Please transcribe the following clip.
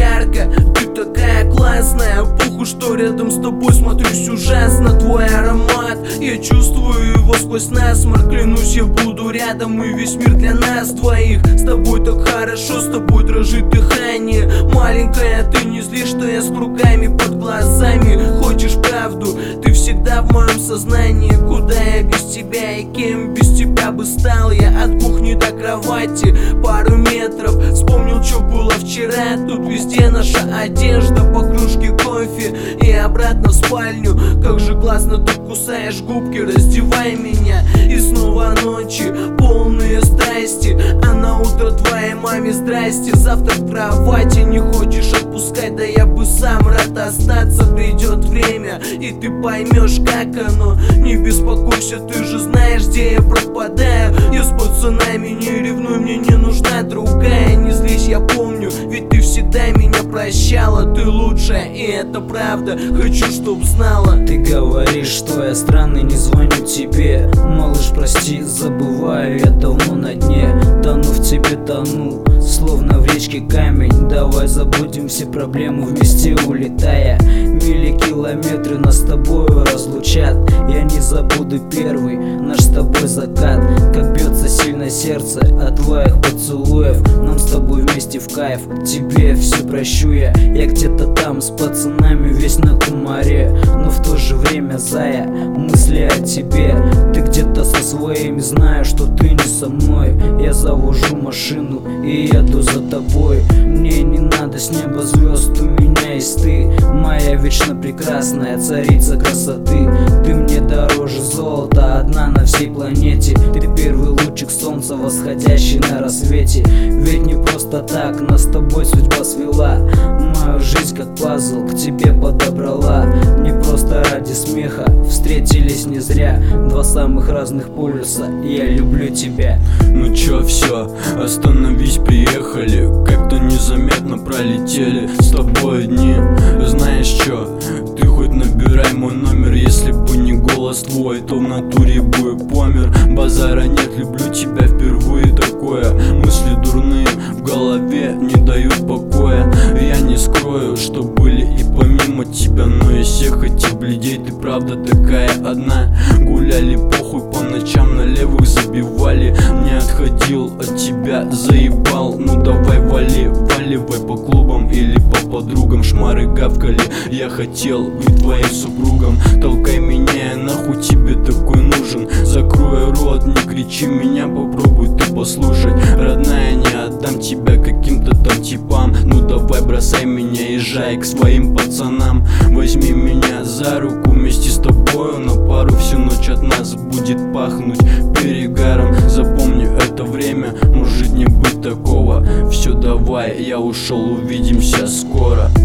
ярко, ты такая классная. Похуй, что рядом с тобой смотрюсь ужасно. Твой аромат, я чувствую его сквозь насморк. Клянусь, я буду рядом, и весь мир для нас двоих. С тобой так хорошо, с тобой дрожит дыхание. Маленькая, ты не злишь, что я с кругами под глазами. Хочешь правду, ты всегда в моем сознании. Куда я без тебя и кем без тебя бы стал я? От кухни до кровати пару метров. Вспомнил, что было вчера. Тут везде наша одежда, по кружке кофе и обратно в спальню. Как же классно ты кусаешь губки, раздевай меня. И снова ночи, полные страсти. А на утро твоей маме здрасте. Завтра в кровати не хочешь отпускать, да я бы сам рад остаться. Придет время, и ты поймешь, как оно. Не беспокойся, ты же знаешь, где я пропадаю. Я с пацанами, не ревнуй, мне не нужна другая. Не злись, я помню, ведь ты всегда меня прощала. Ты лучшая, и это правда, хочу, чтоб знала. Ты говоришь, что я странный, не звоню тебе. Малыш, прости, забываю, я давно на дне. Тону в тебе, тону, словно в речке камень. Давай забудем все проблемы, вместе улетая. Мили километры нас с тобою разлучат. Я не забуду первый наш с тобой закат. Как бьется сильно сердце от твоих поцелуев. Нам с тобой вместе в кайф, тебе все прощу я. Я где-то там с пацанами весь на кумаре. Но в то же время, зая, мысли о тебе. Ты где-то со своими, знаю, что ты не со мной. Я завожу машину и еду за тобой. Мне не надо с неба звезд, у меня есть ты. Моя вечно прекрасная царица красоты. Ты мне дороже золота, одна на всей планете. Ты первый лучик солнца, восходящий на рассвете. Ведь не просто так нас с тобой судьба свела. Мою жизнь как пазл к тебе подобрала. Не просто ради смеха, встретились не зря. Два самых разных полюса, я люблю тебя. Ну чё, всё, остановись, приехали. Как-то незаметно пролетели с тобой дни. Знаешь чё, ты хоть набирай мой номер. Если бы не голос твой, то в натуре бы помер. Базара нет, люблю тебя впервые такое. Мысли дурные в голове не дают покоя. Я не скрою, что были и помимо тебя, но из всех этих бледей ты правда такая одна. Гуляли похуй по ночам, на левых забивали. Не отходил от тебя, заебал. Ну давай вали, валивай по клубам или по подругам. Шмары гавкали, я хотел быть твоим супругом. Толкай меня, я нахуй тебе такой нужен. Закрой рот, не кричи меня, попробуй ты послушать. Родная, не отдам тебя каким-то там типам. Ну давай бросай меня, езжай к своим пацанам. Возьми меня за руку, вместе с тобою на пару. Всю ночь от нас будет пахнуть перегаром. Запомни это время, может не быть такого. Все, давай, я ушел, увидимся скоро.